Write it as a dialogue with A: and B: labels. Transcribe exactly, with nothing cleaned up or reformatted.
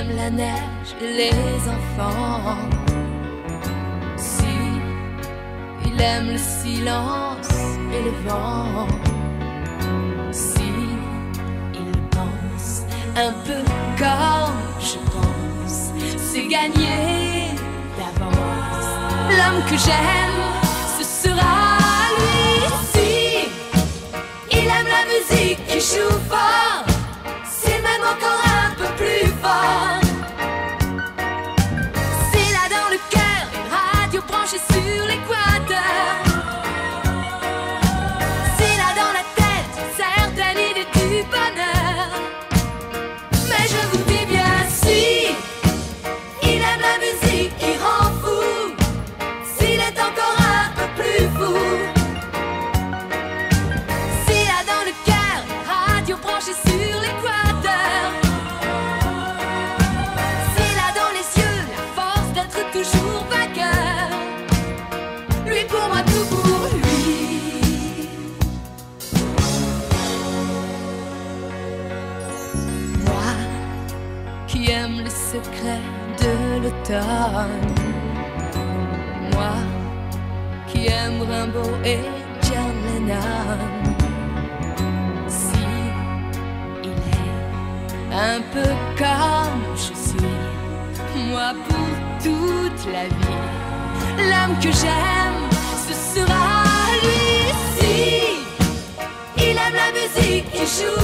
A: aime la neige et les enfants, si il aime le silence et le vent, si il pense un peu comme je pense, c'est gagné d'avance. L'homme que j'aime, ce sera lui. Si il aime la musique qui joue fort, c'est même encore un peu plus fort. S'il a dans le cœur une radio branchée sur l'équateur, s'il a dans la tête une certaine idée du bonheur, mais je vous dis bien, si il aime la musique qui rend fou, s'il est encore un peu plus fou, s'il a dans le cœur une radio branchée sur l'équateur, s'il a dans les yeux la force d'être toujours vainqueur, lui pour moi, tout pour lui. Moi qui aime les secrets de l'automne, moi qui aime Rimbaud et John Lennon, si il est un peu comme je suis, moi pour toute la vie, l'homme que j'aime, ce sera lui. Si il aime la musique qui joue